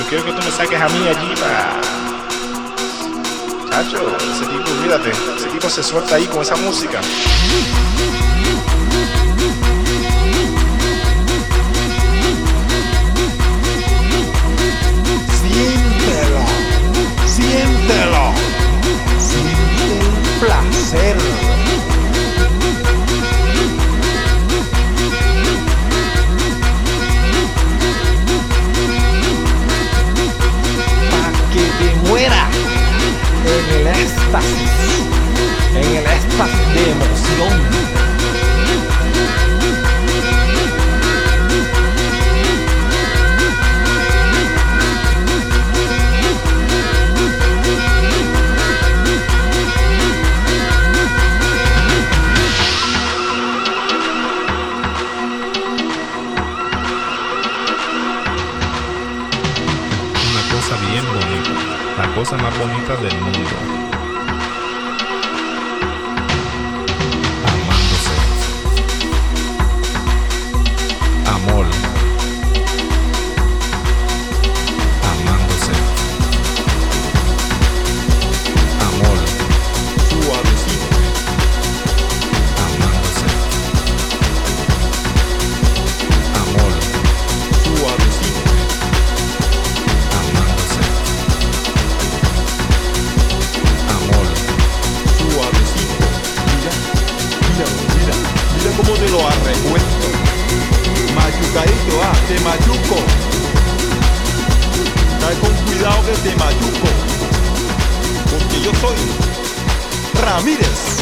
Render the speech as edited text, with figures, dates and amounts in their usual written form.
quiero que tú me saques a mí allí para... Chacho, ese tipo, olvídate, ese tipo se suelta ahí con esa música. Siéntelo, siéntelo, siente el placer. Pa' que te muera en el éxtasis de emoción. Cosa bien bonita, la cosa más bonita del mundo. Amándose. Amor. Amándose. Amor. Suavecito. Amándose. Amor. Suavecito. Amándose. Amor. Suavecito. Mira, mira, mira, mira cómo te lo arrecuesto. Machucadito, te machuco. Cae con cuidado que te machuco. Porque yo soy Ramírez.